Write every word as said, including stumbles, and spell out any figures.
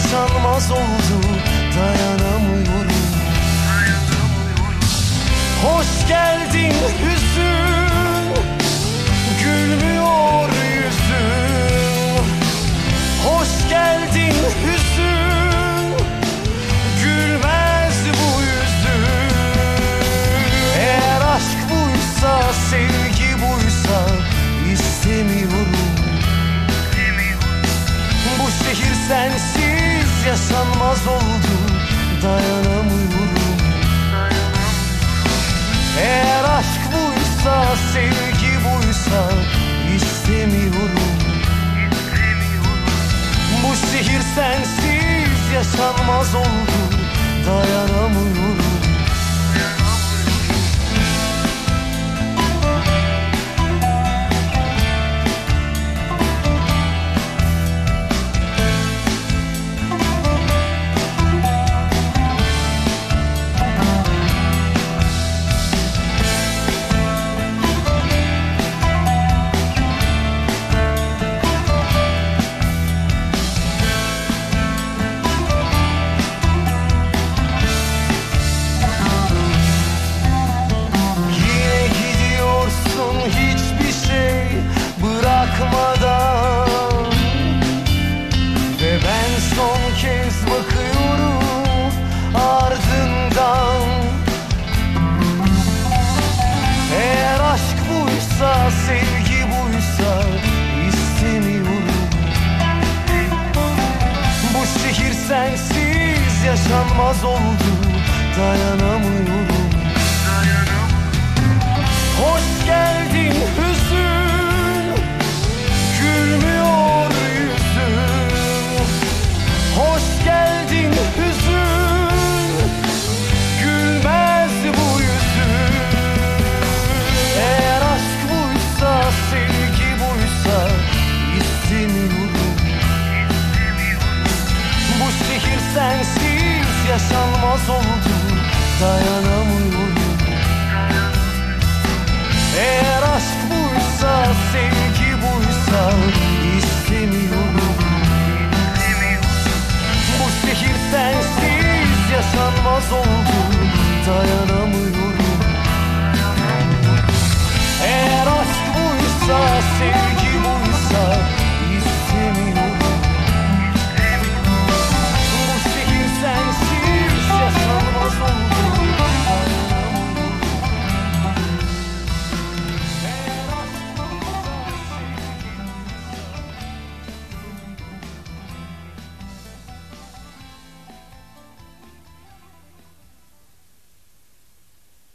yaşanmaz oldu, dayanamıyorum. Hoş geldin hüzün, gülmüyor yüzün. Hoş geldin hüzün, gülmez bu yüzün. Eğer aşk buysa, sevgi buysa istemiyorum. Bu şehir sensiz yaşanmaz oldu, dayanamıyorum. Eğer aşk buysa, sevgi buysa istemiyorum. Bu şehir sensiz yaşanmaz oldu, dayanamıyorum. Ve ben son kez bakıyorum ardından. Eğer aşk buysa, sevgi buysa istemiyorum. Bu şehir sensiz yaşanmaz oldu, dayanamıyorum. Hoş geldin hüzün, gülmüyor yüzün. Hoş geldin hüzün, gülmez bu yüzün. Eğer aşk buysa, sevgi buysa istemiyorum. Bu şehir sensiz yaşanmaz oldu, dayanamıyorum. Eğer aşk buysa, sevgi buysa istemiyorum. Bu şehir sensiz yaşanmaz oldu.